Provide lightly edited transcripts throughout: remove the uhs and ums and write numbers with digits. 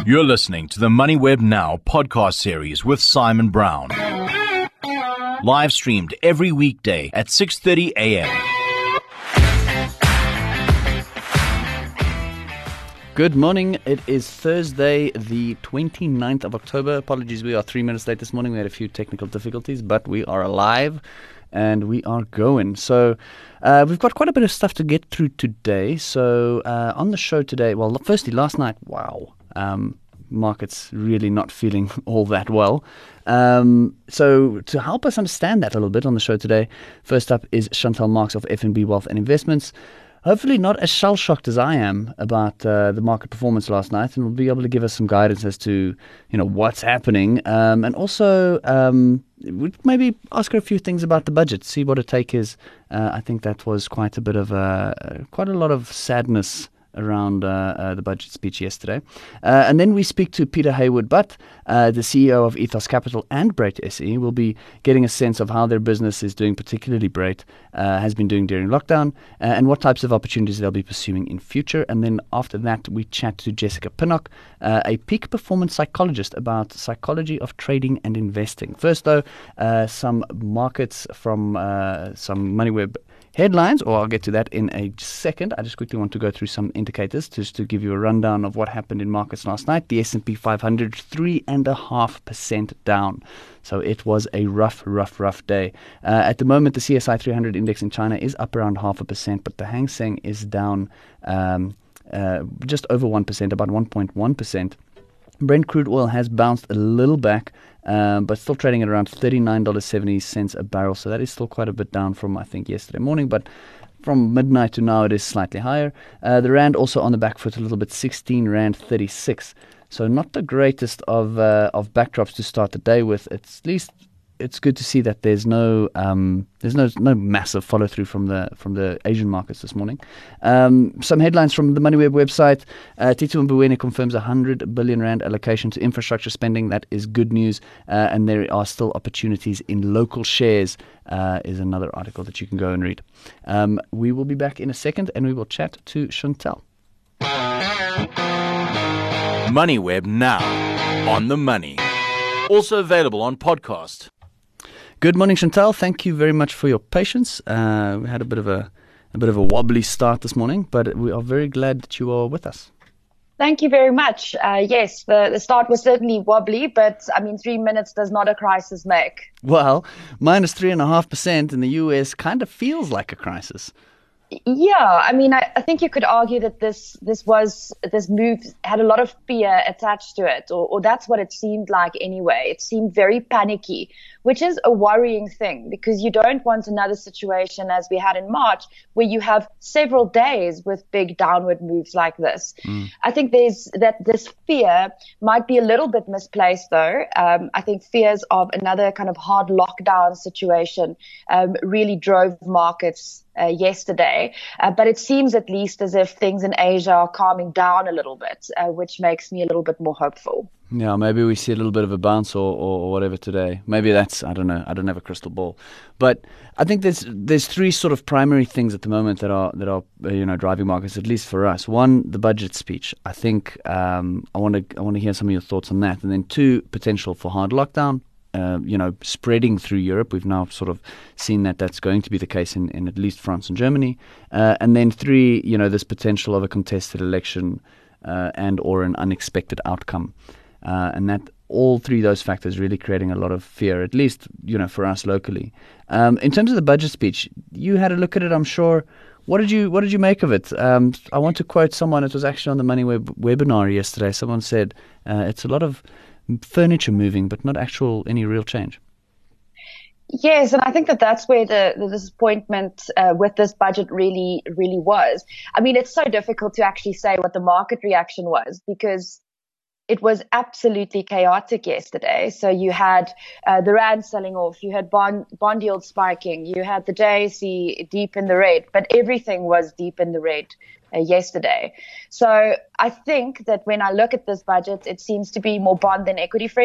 You're listening to the MoneyWeb Now podcast series with Simon Brown. Live streamed every weekday at 6:30 a.m. Good morning. It is Thursday, the 29th of October. Apologies, we are 3 minutes late this morning. We had a few technical difficulties, but we are alive and we are going. So we've got quite a bit of stuff to get through today. So on the show today, well, firstly, last night, wow. Markets really not feeling all that well. So to help us understand that a little bit on the show today, first up is Chantal Marx of FNB Wealth and Investments. Hopefully not as shell-shocked as I am about the market performance last night, and will be able to give us some guidance as to what's happening, and also we'd maybe ask her a few things about the budget, see what her take is. I think that was quite a lot of sadness around the budget speech yesterday. And then we speak to Peter Hayward-Butt, the CEO of Ethos Capital and Brait SE. We'll be getting a sense of how their business is doing, particularly Brait has been doing during lockdown, and what types of opportunities they'll be pursuing in future. And then after that, we chat to Jessica Pinnock, a peak performance psychologist, about psychology of trading and investing. First, though, some markets from some MoneyWeb headlines, or I'll get to that in a second. I just quickly want to go through some indicators just to give you a rundown of what happened in markets last night. The S&P 500, 3.5% down. So it was a rough day. At the moment, the CSI 300 index in China is up around 0.5%, but the Hang Seng is down just over 1%, about 1.1%. Brent crude oil has bounced a little back, but still trading at around $39.70 a barrel. So that is still quite a bit down from, I think, yesterday morning. But from midnight to now, it is slightly higher. The Rand also on the back foot a little bit, 16 Rand 36. So not the greatest of backdrops to start the day with. At least it's good to see that there's no massive follow through from the Asian markets this morning. Some headlines from the MoneyWeb website. Tito Mboweni confirms 100 billion rand allocation to infrastructure spending. That is good news, and there are still opportunities in local shares. Is another article that you can go and read. We will be back in a second, and we will chat to Chantal. MoneyWeb Now, on the money. Also available on podcast. Good morning, Chantal. Thank you very much for your patience. We had a bit of a wobbly start this morning, but we are very glad that you are with us. Thank you very much. Yes, the start was certainly wobbly, but 3 minutes does not a crisis make. Well, minus 3.5% in the US kind of feels like a crisis. Yeah, I think you could argue that this move had a lot of fear attached to it, or that's what it seemed like anyway. It seemed very panicky, which is a worrying thing, because you don't want another situation as we had in March, where you have several days with big downward moves like this. I think this fear might be a little bit misplaced, though. I think fears of another kind of hard lockdown situation really drove markets yesterday, but it seems at least as if things in Asia are calming down a little bit, which makes me a little bit more hopeful. Yeah, maybe we see a little bit of a bounce or whatever today. Maybe that's, I don't know. I don't have a crystal ball, but I think there's three sort of primary things at the moment that are driving markets, at least for us. One, the budget speech. I think I want to hear some of your thoughts on that, and then two, potential for hard lockdown. Spreading through Europe. We've now sort of seen that that's going to be the case in at least France and Germany. And then three, this potential of a contested election and or an unexpected outcome. And that all three of those factors really creating a lot of fear, at least, for us locally. In terms of the budget speech, you had a look at it, I'm sure. What did you make of it? I want to quote someone. It was actually on the MoneyWeb webinar yesterday. Someone said it's a lot of furniture moving, but not any real change. Yes, and I think that's where the disappointment with this budget really was. It's so difficult to actually say what the market reaction was, because it was absolutely chaotic yesterday. So you had the Rand selling off, you had bond yields spiking, you had the JSE deep in the red, but everything was deep in the red yesterday. So I think that when I look at this budget, it seems to be more bond than equity friendly.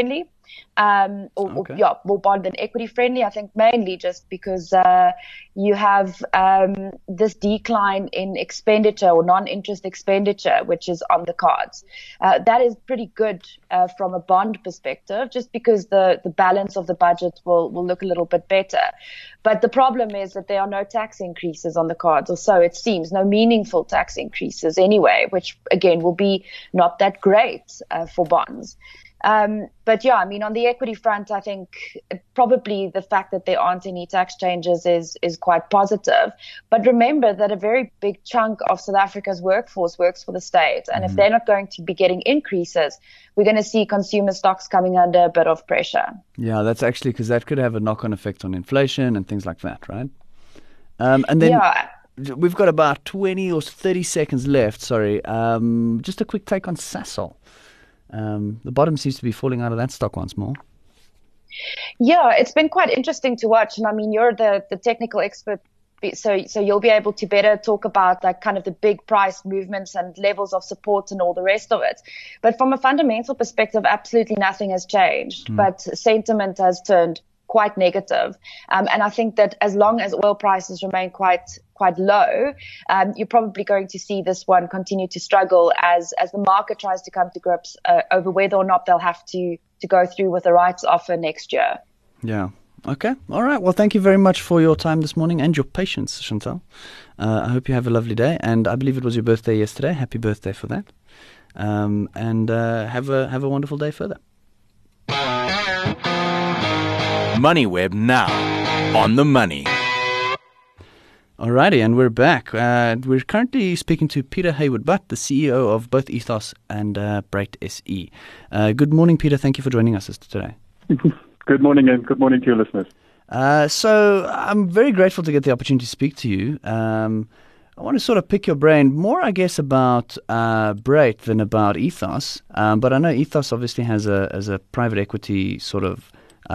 more bond and equity friendly. I think mainly just because you have this decline in expenditure or non-interest expenditure, which is on the cards. That is pretty good from a bond perspective, just because the balance of the budget will look a little bit better. But the problem is that there are no tax increases on the cards, or so it seems, no meaningful tax increases anyway, which again will be not that great for bonds. But yeah, I mean, on the equity front, I think probably the fact that there aren't any tax changes is quite positive. But remember that a very big chunk of South Africa's workforce works for the state. And if they're not going to be getting increases, we're going to see consumer stocks coming under a bit of pressure. Yeah, that's actually because that could have a knock-on effect on inflation and things like that, right? And then we've got about 20 or 30 seconds left. Sorry. Just a quick take on Sasol. The bottom seems to be falling out of that stock once more. Yeah, it's been quite interesting to watch. And I mean, you're the technical expert, so you'll be able to better talk about like kind of the big price movements and levels of support and all the rest of it. But from a fundamental perspective, absolutely nothing has changed. But sentiment has turned quite negative. And I think that as long as oil prices remain quite low, you're probably going to see this one continue to struggle as the market tries to come to grips over whether or not they'll have to go through with the rights offer next year. Yeah. Okay. All right. Well, thank you very much for your time this morning and your patience, Chantal. I hope you have a lovely day. And I believe it was your birthday yesterday. Happy birthday for that. And have a wonderful day further. MoneyWeb now on the money. Alrighty, and we're back. We're currently speaking to Peter Hayward-Butt, the CEO of both Ethos and Brait SE. Good morning, Peter. Thank you for joining us today. Good morning, and good morning to your listeners. So I'm very grateful to get the opportunity to speak to you. I want to sort of pick your brain more, I guess, about Brait than about Ethos. But I know Ethos obviously has a private equity sort of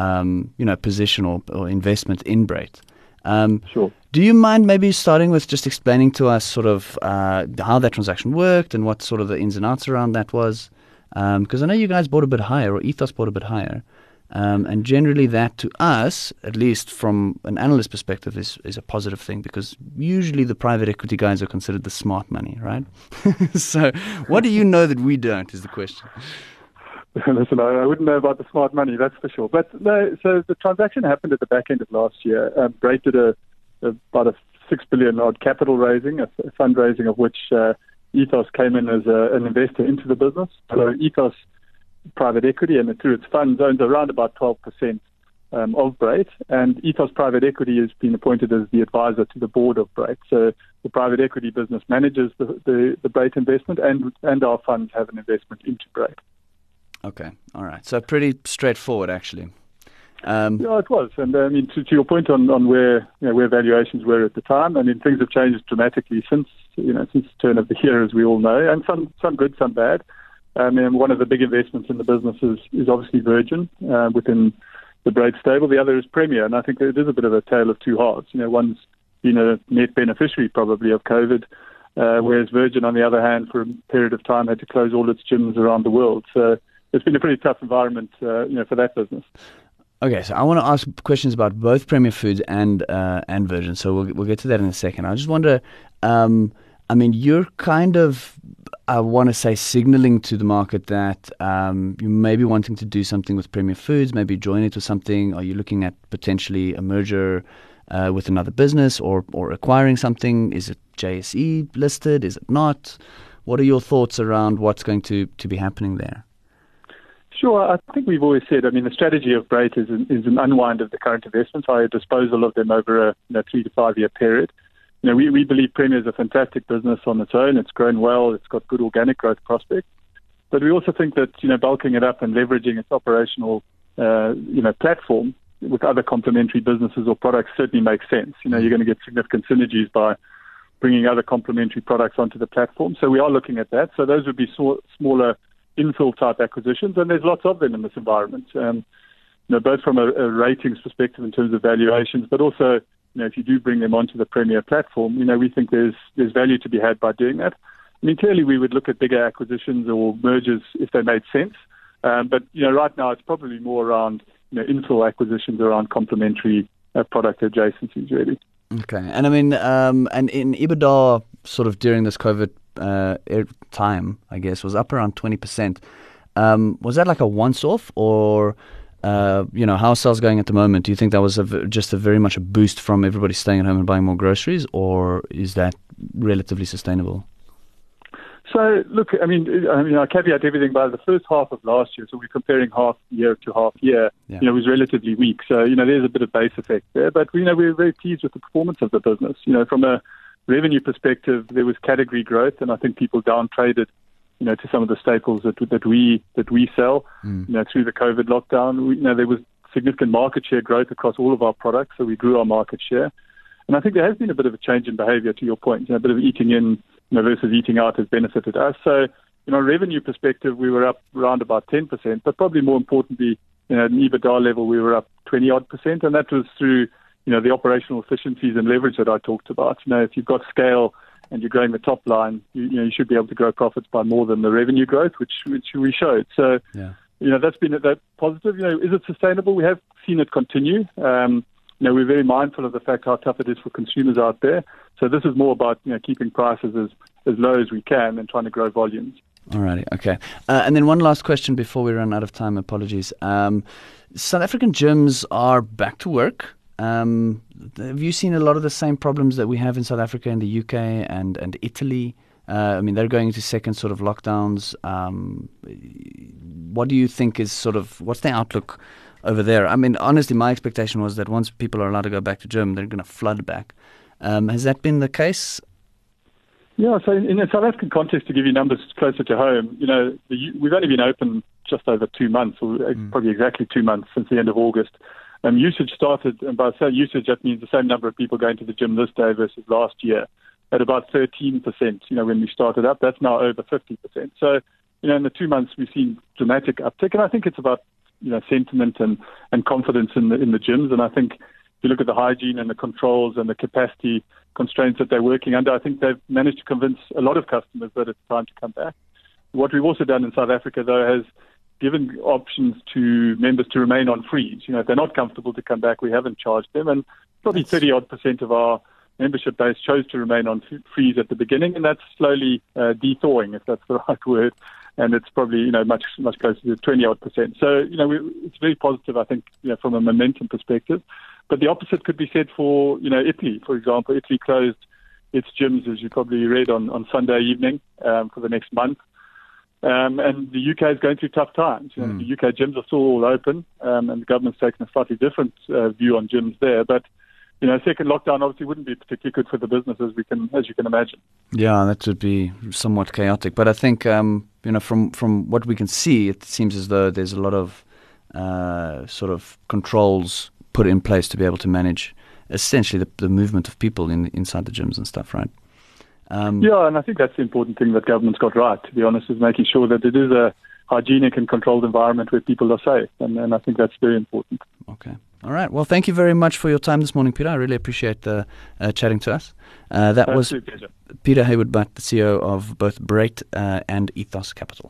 position or investment in Brait. Sure. Do you mind maybe starting with just explaining to us sort of how that transaction worked and what sort of the ins and outs around that was? Because I know you guys bought a bit higher, or Ethos bought a bit higher. And generally that to us, at least from an analyst perspective, is a positive thing, because usually the private equity guys are considered the smart money, right? So what do you know that we don't is the question. Listen, I wouldn't know about the smart money, that's for sure. But no, so the transaction happened at the back end of last year. Brait did about a 6 billion odd capital raising, a fundraising of which Ethos came in as an investor into the business. So Ethos Private Equity, and through its funds, owns around about 12% of Brait. And Ethos Private Equity has been appointed as the advisor to the board of Brait. So the private equity business manages the Brait investment, and our funds have an investment into Brait. Okay, all right. So pretty straightforward, actually. Yeah, it was. And I mean, to your point on where valuations were at the time, I mean, things have changed dramatically since the turn of the year, as we all know, and some good, some bad. And one of the big investments in the business is obviously Virgin within the Brait stable. The other is Premier, and I think it is a bit of a tale of two halves. One's been a net beneficiary probably of COVID, whereas Virgin, on the other hand, for a period of time had to close all its gyms around the world. So it's been a pretty tough environment, for that business. Okay, so I want to ask questions about both Premier Foods and Virgin. So we'll get to that in a second. I just wonder, you're kind of, I want to say, signaling to the market that you may be wanting to do something with Premier Foods, maybe join it or something. Are you looking at potentially a merger with another business or acquiring something? Is it JSE listed? Is it not? What are your thoughts around what's going to be happening there? Sure. I think we've always said, the strategy of Brait is an unwind of the current investments, a disposal of them over a 3 to 5 year period. We believe Premier is a fantastic business on its own. It's grown well. It's got good organic growth prospects. But we also think that, bulking it up and leveraging its operational, platform with other complementary businesses or products certainly makes sense. You're going to get significant synergies by bringing other complementary products onto the platform. So we are looking at that. So those would be smaller infill type acquisitions, and there's lots of them in this environment. Both from a ratings perspective in terms of valuations, but also, if you do bring them onto the Premier platform, we think there's value to be had by doing that. Clearly we would look at bigger acquisitions or mergers if they made sense. But right now it's probably more around infill acquisitions around complementary product adjacencies, really. Okay, and I mean, and in EBITDA, sort of during this COVID time, I guess, was up around 20%. Was that like a once-off, or how are sales going at the moment? Do you think that was just very much a boost from everybody staying at home and buying more groceries, or is that relatively sustainable? So, look, I caveat everything by the first half of last year, so we're comparing half year to half year, it was relatively weak. So, there's a bit of base effect there. But, we're very pleased with the performance of the business. From a revenue perspective, there was category growth, and I think people down traded, to some of the staples that we sell, through the COVID lockdown. There was significant market share growth across all of our products, so we grew our market share. And I think there has been a bit of a change in behavior, to your point. A bit of eating in versus eating out has benefited us. So, revenue perspective, we were up around about 10%, but probably more importantly, at an EBITDA level, we were up 20-odd%, and that was through, the operational efficiencies and leverage that I talked about. If you've got scale and you're growing the top line, you should be able to grow profits by more than the revenue growth, which we showed. So, that's been that positive. Is it sustainable? We have seen it continue. We're very mindful of the fact how tough it is for consumers out there. So this is more about keeping prices as low as we can and trying to grow volumes. Alrighty, okay. And then one last question before we run out of time. Apologies. South African gyms are back to work. Have you seen a lot of the same problems that we have in South Africa and the UK and Italy? They're going into second sort of lockdowns. What do you think is what's the outlook over there? Honestly, my expectation was that once people are allowed to go back to gym, they're going to flood back. Has that been the case? Yeah, so in a South African context, to give you numbers closer to home, we've only been open just over 2 months, or probably exactly 2 months since the end of August. Usage started, and by usage, that means the same number of people going to the gym this day versus last year, at about 13%, when we started up. That's now over 50%. So, in the 2 months, we've seen dramatic uptick, and I think it's about sentiment and confidence in the gyms. And I think if you look at the hygiene and the controls and the capacity constraints that they're working under, I think they've managed to convince a lot of customers that it's time to come back. What we've also done in South Africa, though, has given options to members to remain on freeze. If they're not comfortable to come back, we haven't charged them. And probably 30-odd% of our membership base chose to remain on freeze at the beginning, and that's slowly de-thawing, if that's the right word. And it's probably, much closer to 20-odd%. So, it's very positive, I think, from a momentum perspective. But the opposite could be said for, Italy, for example. Italy closed its gyms, as you probably read, on Sunday evening for the next month. And the UK is going through tough times. The UK gyms are still all open, and the government's taken a slightly different view on gyms there. But second lockdown obviously wouldn't be particularly good for the business, as you can imagine. Yeah, that would be somewhat chaotic. But I think, from what we can see, it seems as though there's a lot of sort of controls put in place to be able to manage essentially the movement of people inside the gyms and stuff, right? Yeah, and I think that's the important thing that government's got right, to be honest, is making sure that it is a hygienic and controlled environment where people are safe. And I think that's very important. Okay. All right. Well, thank you very much for your time this morning, Peter. I really appreciate the chatting to us. That was Peter Hayward-Butt, the CEO of both Brait and Ethos Capital.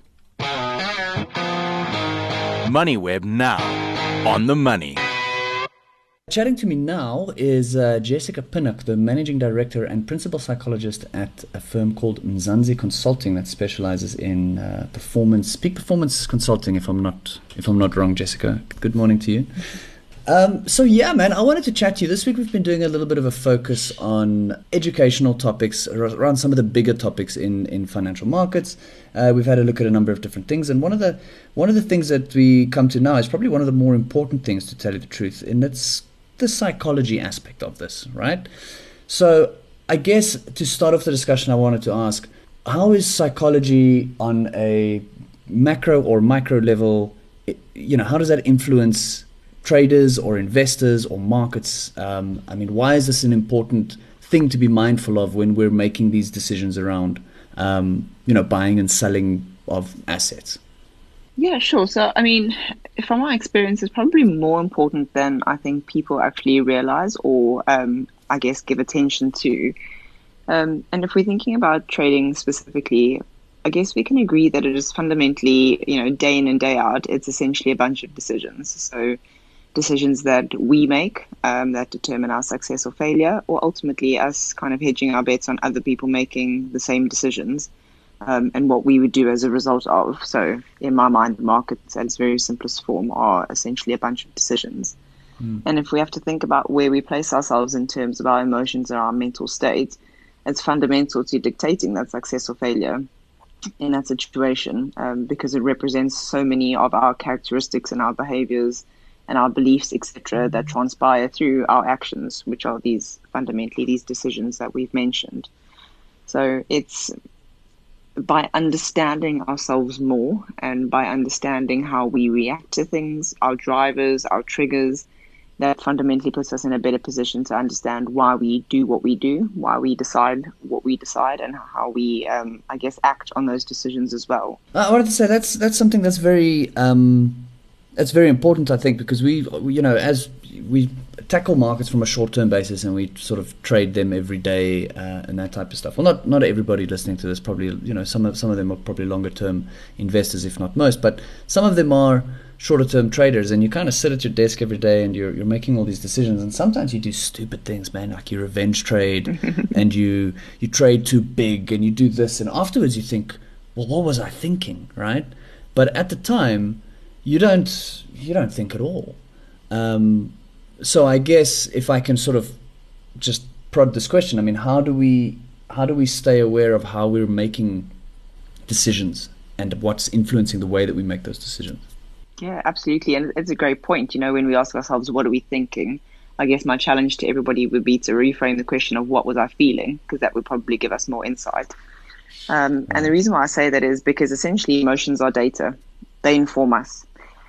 MoneyWeb now on the money. Chatting to me now is Jessica Pinnock, the managing director and principal psychologist at a firm called Mzansi Consulting that specializes in peak performance consulting. If I'm not wrong, Jessica. Good morning to you. So yeah, man, I wanted to chat to you. This week we've been doing a little bit of a focus on educational topics around some of the bigger topics in financial markets. We've had a look at a number of different things, and one of the things that we come to now is probably one of the more important things, to tell you the truth, and it's the psychology aspect of this, right? So I guess to start off the discussion, I wanted to ask, how is psychology on a macro or micro level, how does that influence traders or investors or markets? Why is this an important thing to be mindful of when we're making these decisions around, buying and selling of assets? Yeah, sure. So, from my experience, it's probably more important than I think people actually realize or, I guess, give attention to. And if we're thinking about trading specifically, I guess we can agree that it is fundamentally, day in and day out, it's essentially a bunch of decisions. So decisions that we make that determine our success or failure, or ultimately us kind of hedging our bets on other people making the same decisions and what we would do as a result of. So in my mind, the markets at its very simplest form are essentially a bunch of decisions. And if we have to think about where we place ourselves in terms of our emotions or our mental state, it's fundamental to dictating that success or failure in that situation because it represents so many of our characteristics and our behaviors and our beliefs, etc., that transpire through our actions, which are fundamentally these decisions that we've mentioned. So it's by understanding ourselves more and by understanding how we react to things, our drivers, our triggers, that fundamentally puts us in a better position to understand why we do what we do, why we decide what we decide, and how we, act on those decisions as well. I wanted to say that's something that's very important, I think, because as we tackle markets from a short-term basis and we sort of trade them every day and that type of stuff. Well, not everybody listening to this probably, some of them are probably longer-term investors, if not most, but some of them are shorter-term traders, and you kind of sit at your desk every day and you're making all these decisions, and sometimes you do stupid things, man, like you revenge trade and you trade too big and you do this, and afterwards you think, well, what was I thinking, right? But at the time, you don't think at all. So I guess if I can sort of just prod this question, I mean, how do we stay aware of how we're making decisions and what's influencing the way that we make those decisions? Yeah, absolutely. And it's a great point. When we ask ourselves, what are we thinking? I guess my challenge to everybody would be to reframe the question of what was I feeling, because that would probably give us more insight. And the reason why I say that is because essentially emotions are data. They inform us.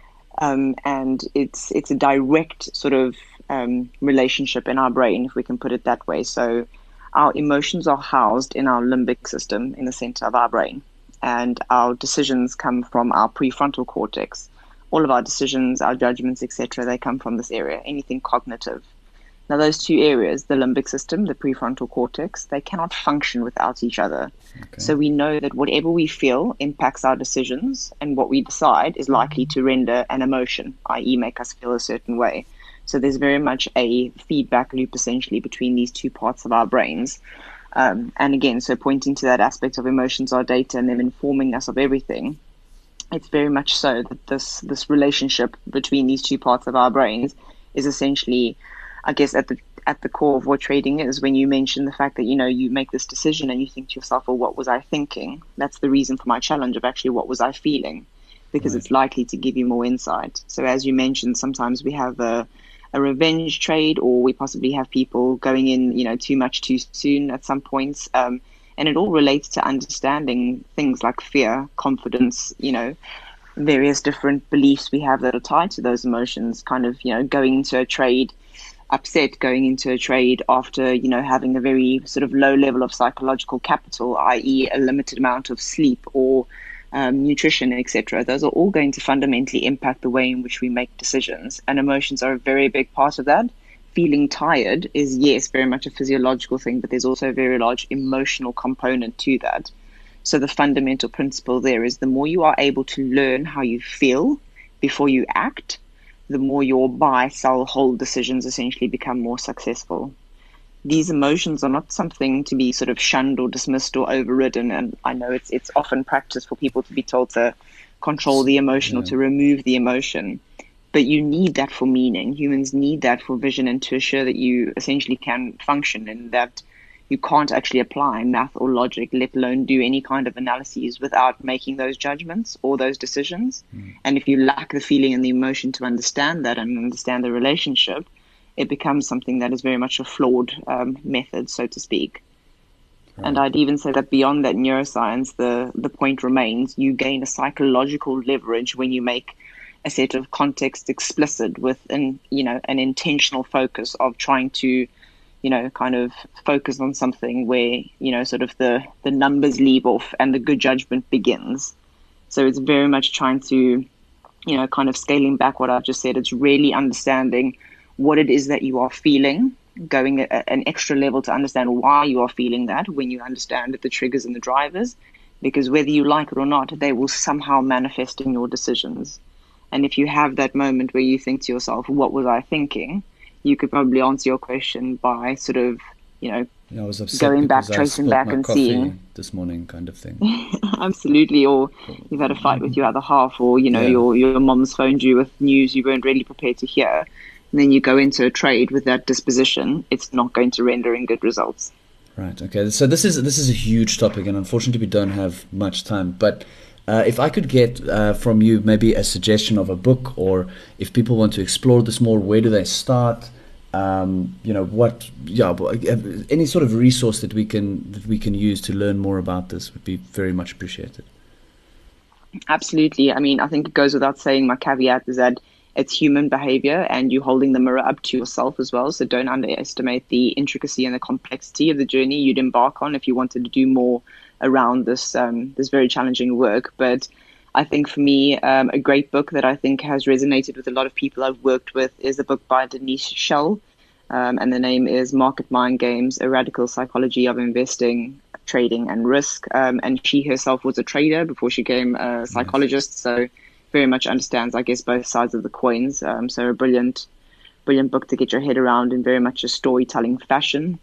And it's a direct sort of relationship in our brain, if we can put it that way. So our emotions are housed in our limbic system in the center of our brain, and our decisions come from our prefrontal cortex. All of our decisions, our judgments, etc., they come from this area, anything cognitive. Now, those two areas, the limbic system, the prefrontal cortex, they cannot function without each other. Okay. So we know that whatever we feel impacts our decisions, and what we decide is likely to render an emotion, i.e. make us feel a certain way. So there's very much a feedback loop, essentially, between these two parts of our brains. And again, so pointing to that aspect of emotions are data and them informing us of everything, it's very much so that this relationship between these two parts of our brains is essentially, I guess, at the core of what trading is. When you mention the fact that, you make this decision and you think to yourself, well, what was I thinking? That's the reason for my challenge of actually what was I feeling, because It's likely to give you more insight. So as you mentioned, sometimes we have a revenge trade, or we possibly have people going in, too much too soon at some points. And it all relates to understanding things like fear, confidence, various different beliefs we have that are tied to those emotions, kind of, going into a trade upset, going into a trade after, having a very sort of low level of psychological capital, i.e. a limited amount of sleep or nutrition, etc. Those are all going to fundamentally impact the way in which we make decisions. And emotions are a very big part of that. Feeling tired is, yes, very much a physiological thing, but there's also a very large emotional component to that. So the fundamental principle there is the more you are able to learn how you feel before you act, the more your buy, sell, hold decisions essentially become more successful. These emotions are not something to be sort of shunned or dismissed or overridden. And I know it's often practice for people to be told to control the emotion or to remove the emotion. But you need that for meaning. Humans need that for vision and to assure that you essentially can function, and that you can't actually apply math or logic, let alone do any kind of analyses without making those judgments or those decisions. And if you lack the feeling and the emotion to understand that and understand the relationship, it becomes something that is very much a flawed method, so to speak. Right. And I'd even say that beyond that neuroscience, the point remains, you gain a psychological leverage when you make a set of context explicit with an intentional focus of trying to, kind of focus on something where, sort of the numbers leave off and the good judgment begins. So it's very much trying to, kind of scaling back what I've just said. It's really understanding what it is that you are feeling, going an extra level to understand why you are feeling that when you understand the triggers and the drivers, because whether you like it or not, they will somehow manifest in your decisions. And if you have that moment where you think to yourself, what was I thinking? You could probably answer your question by sort of, I was upset going back, because tracing I back spilled my and coffee seeing this morning, kind of thing. Absolutely. Or you've had a fight with your other half, or your mom's phoned you with news you weren't really prepared to hear, and then you go into a trade with that disposition. It's not going to render in good results. Right. Okay. So this is a huge topic, and unfortunately we don't have much time. But if I could get from you maybe a suggestion of a book, or if people want to explore this more, where do they start? Any sort of resource that we can use to learn more about this would be very much appreciated. Absolutely. I mean, I think it goes without saying, my caveat is that it's human behavior, and you're holding the mirror up to yourself as well. So don't underestimate the intricacy and the complexity of the journey you'd embark on if you wanted to do more around this very challenging work. But I think for me, a great book that I think has resonated with a lot of people I've worked with is a book by Denise Schell, and the name is Market Mind Games: A Radical Psychology of Investing, Trading and Risk. And she herself was a trader before she became a psychologist, so very much understands, I guess, both sides of the coins. So a brilliant book to get your head around in very much a storytelling fashion.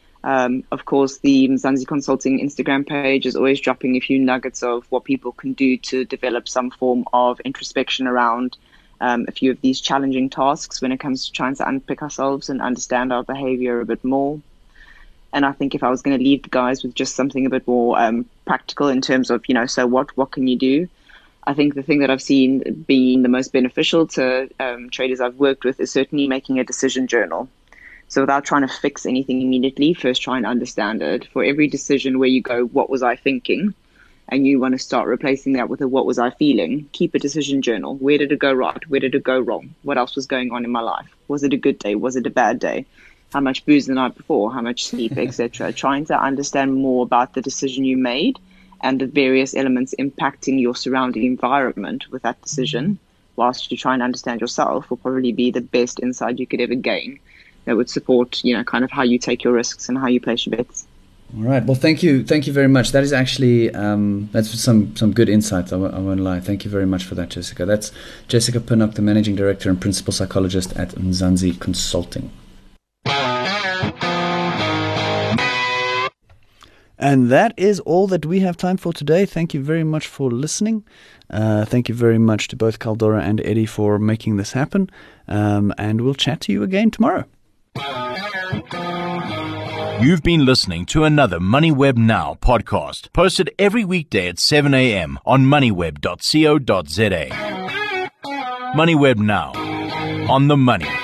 Of course, the Mzansi Consulting Instagram page is always dropping a few nuggets of what people can do to develop some form of introspection around a few of these challenging tasks when it comes to trying to unpick ourselves and understand our behavior a bit more. And I think if I was going to leave the guys with just something a bit more practical in terms of, so what can you do? I think the thing that I've seen being the most beneficial to traders I've worked with is certainly making a decision journal. So without trying to fix anything immediately, first try and understand it. For every decision where you go, what was I thinking? And you want to start replacing that with a what was I feeling? Keep a decision journal. Where did it go right? Where did it go wrong? What else was going on in my life? Was it a good day? Was it a bad day? How much booze the night before? How much sleep, etc. Trying to understand more about the decision you made and the various elements impacting your surrounding environment with that decision, whilst you try and understand yourself, will probably be the best insight you could ever gain. That would support, kind of how you take your risks and how you place your bets. All right. Well, thank you very much. That is actually that's some good insights. I won't lie. Thank you very much for that, Jessica. That's Jessica Pinnock, the Managing Director and Principal Psychologist at Mzansi Consulting. And that is all that we have time for today. Thank you very much for listening. Thank you very much to both Caldora and Eddie for making this happen. And we'll chat to you again tomorrow. You've been listening to another MoneyWeb Now podcast, posted every weekday at 7 a.m. on moneyweb.co.za. MoneyWeb Now, on the money.